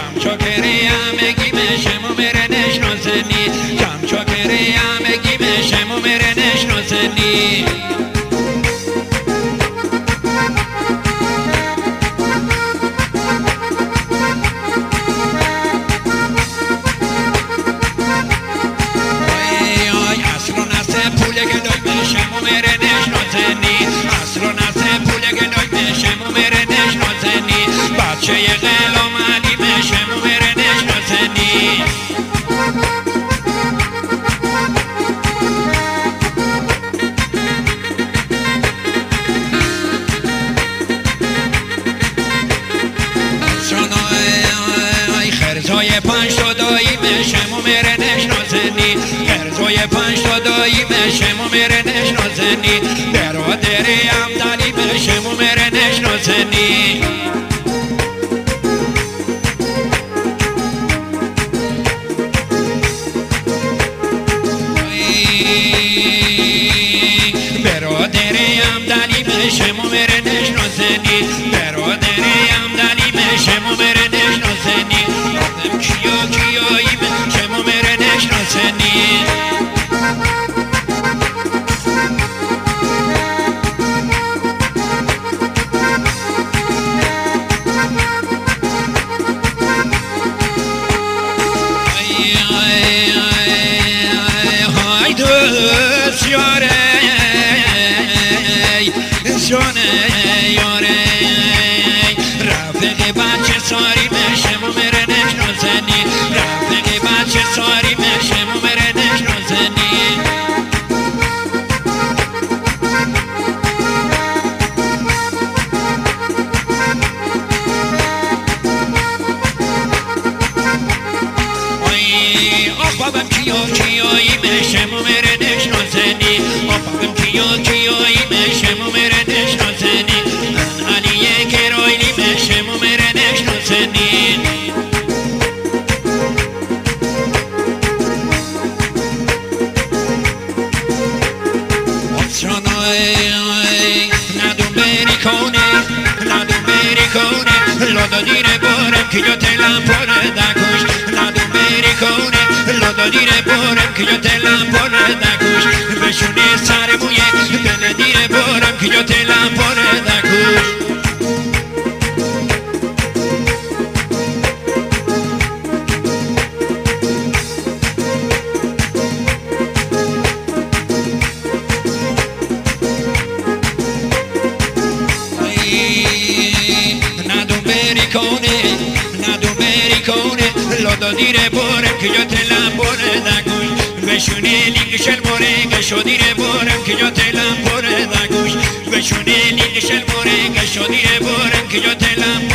کم چاکری همگی مشم و میره نشناسنی کم چاکری همگی مشم و میره نشناسنی بچه غلام علی مشم و میره نشناسنی خرزای 5 تا دایی مشم و میره نشناسنی خرزای 5 تا دایی مشم و میره نشناسنی برادری عبدالی مشم و میره نشناسنی برادری عبدالی مشم و میره نشناسنی برادری عبدالی مشم و میره نشناسنی آدم کیایی مشم و میره نشناسنی رفیق بچه ساری مشم و میره نشناسنی رفیق بچه ساری مشم و میره نشناسنی آبابم کیایی مشم و میره نشناسنی آبابم کیایی مشم و میره نشناسنی علی کرایلی مشم و میره نشناسنی ندون بری کنه لادا دیره بارم که یا تلم پاره دکوش ندون بری کنه لادا دیره بارم که یا تلم پاره دکوش بشونه سر مویه دل دیره بارم که یا تلم پاره دکوش ندون بری کنه لادا دیره بارم که یا تلم باره دکوش بشونه لیگشل باره گشو دیره بارم که یا تلم باره دکوش بشونه لیگشل باره گشو دیره بارم که یا تلم